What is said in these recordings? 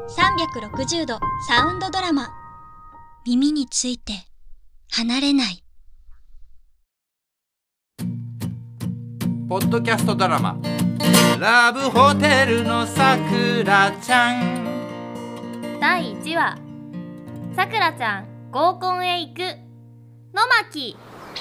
360度サウンドドラマ、耳について離れない。 ポッドキャストドラマラブホテルのさくらちゃん第1話、さくらちゃん合コンへ行くの巻。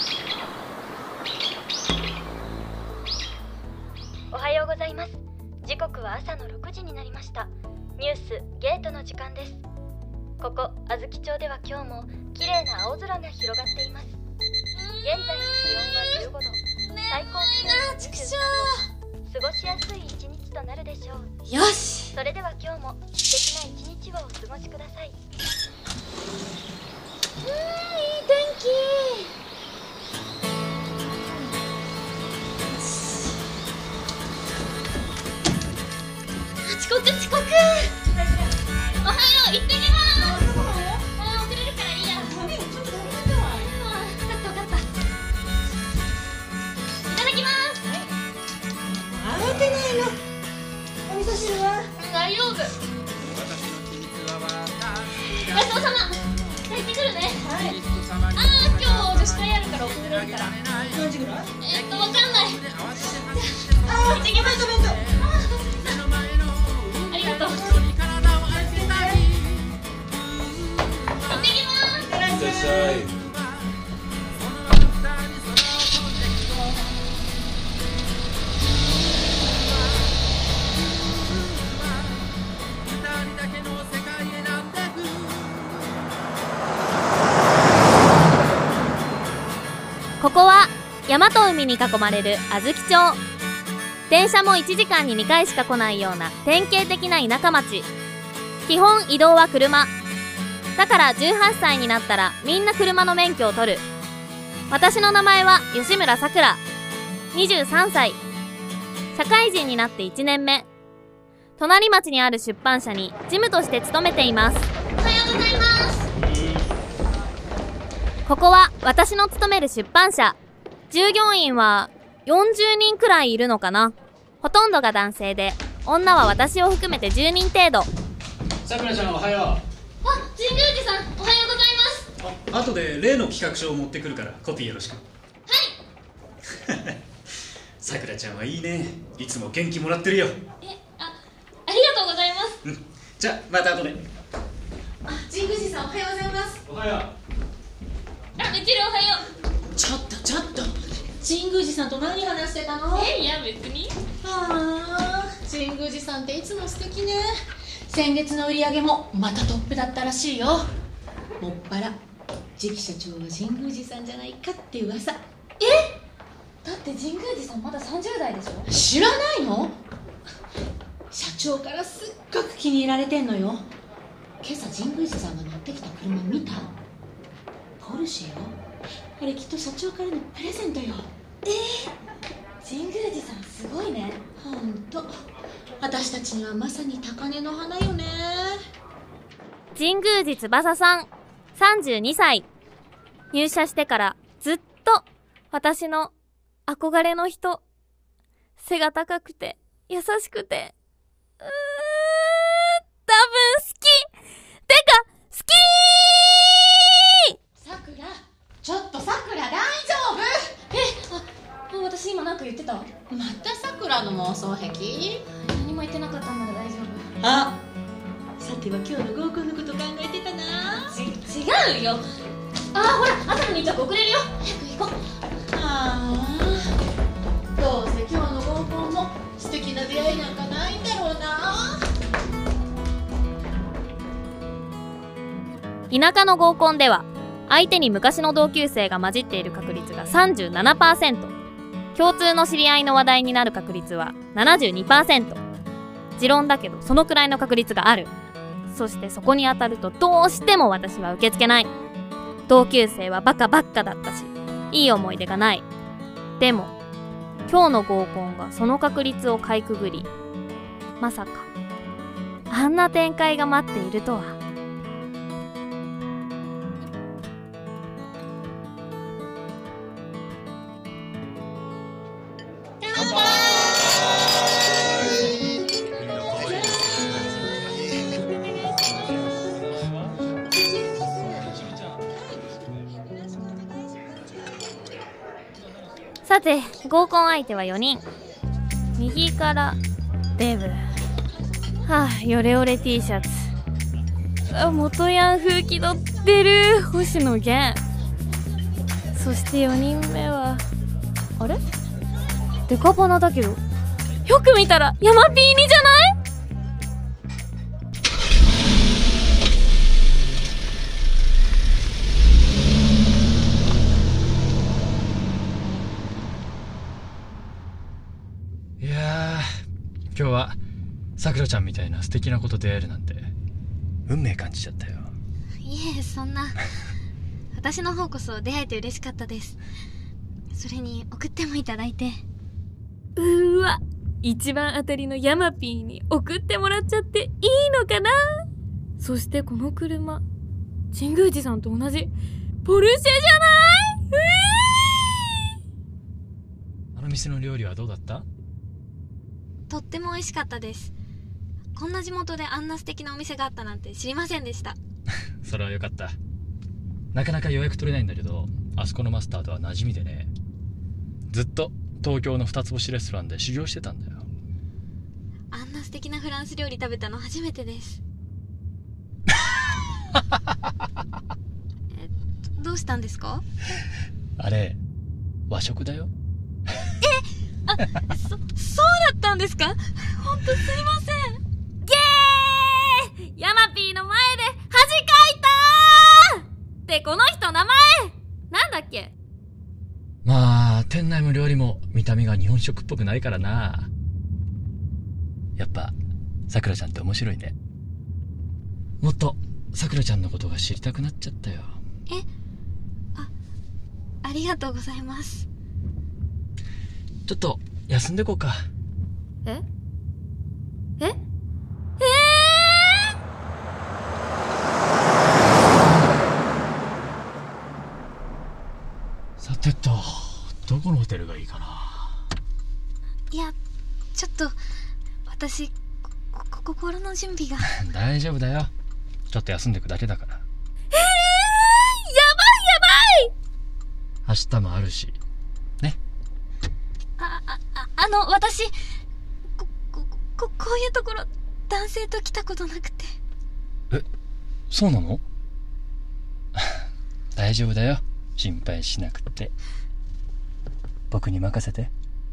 おはようございます。時刻は朝の6時になりました。ニュースゲートの時間です。ここあずき町では今日も綺麗な青空が広がっています。現在の気温は15度、最高気温は23度。過ごしやすい一日となるでしょう。 よし、 それでは今日も素敵な一日をお過ごしください。いい天気。遅刻。おはよう、行ってきます。遅れるからいいや。分かった。いただきます。 慌てないの。お味噌汁は大丈夫。ごちそうさま。行ってくるね。はい。今日女子会あるから遅れるから。 何時ぐらい？ わかんない。 行ってきます。 ありがとう。行ってきます。 いらっしゃい。 ここは山と海に囲まれるあずき町。電車も1時間に2回しか来ないような典型的な田舎町。基本移動は車だから、18歳になったらみんな車の免許を取る。私の名前は吉村さくら、23歳。社会人になって1年目。隣町にある出版社に事務として勤めています。 おはようございます。 ここは私の勤める出版社。従業員は40人くらいいるのかな。ほとんどが男性で、女は私を含めて10人程度。 さくらちゃん、おはよう。 神宮寺さん、おはようございます。 後で例の企画書を持ってくるからコピーよろしく。はい。さくらちゃんはいいね。いつも元気もらってるよ。 ありがとうございます。 じゃあまた後で。 神宮寺さん、おはようございます。 おはよう。 みちるおはよう。 ちょっと神宮寺さんと何話してたの？ いや別に。 神宮寺さんっていつも素敵ね。先月の売り上げもまたトップだったらしいよ。もっぱら次期社長は神宮寺さんじゃないかって噂。 だって神宮寺さんまだ30代でしょ。 知らないの？社長からすっごく気に入られてんのよ。今朝神宮寺さんが乗ってきた車見た？ポルシェよ。あれきっと社長からのプレゼントよ。 神宮寺さんすごいね。 ほんと、私たちにはまさに高嶺の花よね。 神宮寺翼さん、32歳。入社してからずっと私の憧れの人。背が高くて優しくて、多分好き。てか好きさくら、ちょっとさくら大丈夫？ 私今なんか言ってた？ またさくらの妄想癖？ 何も言ってなかったんなら大丈夫。 さては今日の合コンのこと考えてたな。 違うよ。ほら、朝の日着遅れるよ。早く行こう。 どうせ今日の合コンも素敵な出会いなんかないんだろうな。 田舎の合コンでは相手に昔の同級生が混じっている確率が 37%、 共通の知り合いの話題になる確率は 72%。 持論だけどそのくらいの確率がある。そしてそこに当たるとどうしても私は受け付けない。同級生はバカばっかだったし、いい思い出がない。でも今日の合コンがその確率をかいくぐり、まさかあんな展開が待っているとは。 いさて、合コン相手は4人。右からデブ。ヨレオレ T シャツ。元ヤン風気取ってる星野源。そして4人目はあれデカバナだけど、よく見たらヤマピーニじゃない？ いやー、今日はさくらちゃんみたいな素敵な子と出会えるなんて運命感じちゃったよ。 いえ、そんな。私の方こそ出会えて嬉しかったです。それに送ってもいただいて。 うわ、一番当たりのヤマピーに送ってもらっちゃっていいのかな。そしてこの車、神宮寺さんと同じポルシェじゃない？ あの店の料理はどうだった？ とっても美味しかったです。こんな地元であんな素敵なお店があったなんて知りませんでした。 それはよかった。なかなか予約取れないんだけど、あそこのマスターとは馴染みでね、ずっと東京の2つ星レストランで修行してたんだよ。 あんな素敵なフランス料理食べたの初めてです。どうしたんですか？ あれ和食だよ。 そうだったんですか？ほんとすいません。 ゲー！ヤマピーの前で恥かいたーってこの人名前なんだっけ？ まあ店内も料理も見た目が日本食っぽくないからな。やっぱさくらちゃんって面白いね。もっとさくらちゃんのことが知りたくなっちゃったよ。 ありがとうございます。 ちょっと休んでこうか。さてと、どこのホテルがいいかな。 いや、ちょっと私心の準備が。 大丈夫だよ。ちょっと休んでくだけだから。 やばい明日もあるしね。 私こういうところ男性と来たことなくて。 そうなの？大丈夫だよ、心配しなくて。僕に任せて。 う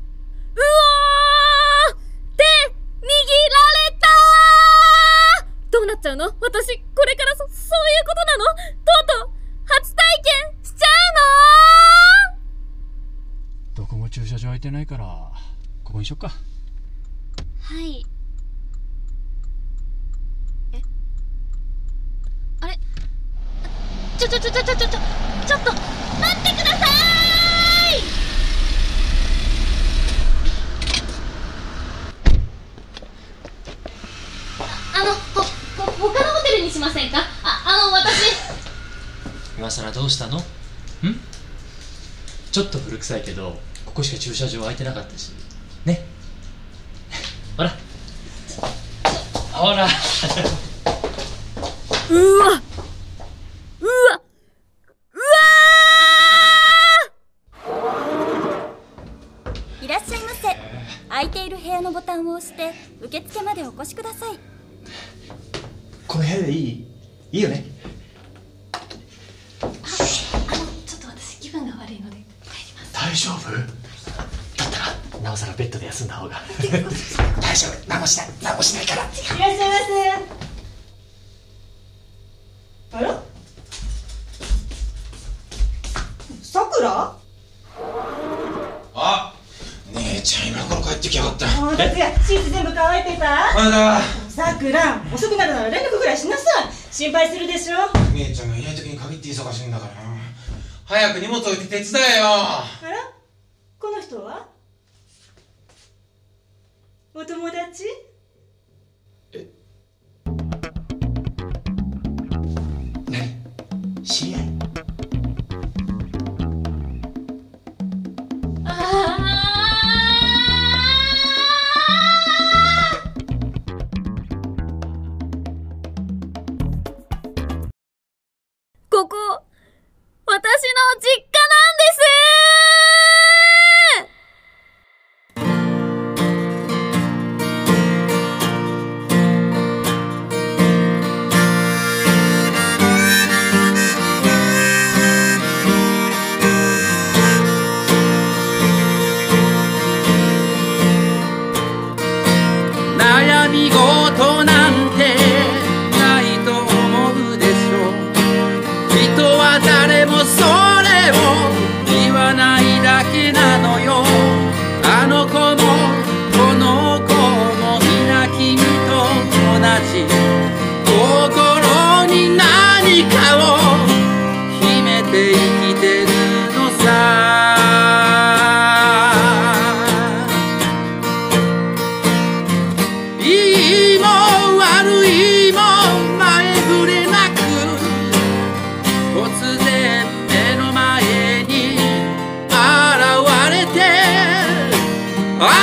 おー！手握られたー！どうなっちゃうの？私これからそういうことなの？とうとう初体験しちゃうの？ どこも駐車場空いてないからここにしよっか。 はい。あれ、ちょっと待ってくださーい。他のホテルにしませんか？私今さらどうしたの？ちょっと古臭いけどここしか駐車場空いてなかったしね。ほらうわいらっしゃいませ。空いている部屋のボタンを押して受付までお越しください。 この部屋でいいよね。 ちょっと私気分が悪いので帰ります。 大丈夫？だったらなおさらベッドで休んだ方が。大丈夫、何もしないから。 いらっしゃいませ。あら、さくら？ あ、姉ちゃん今頃帰ってきやがった。 もう達也、シーツ全部乾いてた？ まだ。 さくら、遅くなるなら連絡ぐらいしなさい。心配するでしょ。 姉ちゃんがいない時に限って忙しいんだから。早く荷物置いて手伝えよ。 あら、この人は？お友達？ 何？知り合い？ ここ私の実家なんです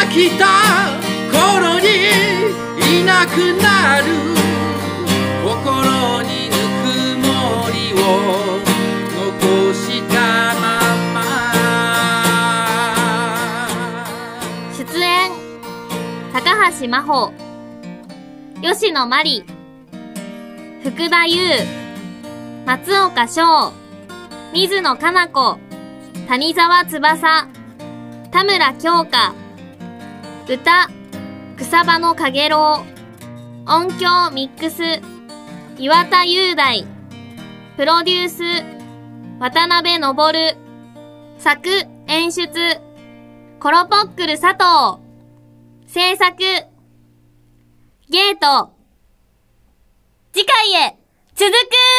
飽きた頃にいなくなる心にぬくもりを残したまま。 出演高橋真帆、吉野真里、福田優、松岡翔、水野かな子、谷沢翼、田村京香、歌、草場のかげろう、音響ミックス、岩田雄大、プロデュース、渡辺昇、作、演出、コロポックル佐藤、制作、ゲート、次回へ続く。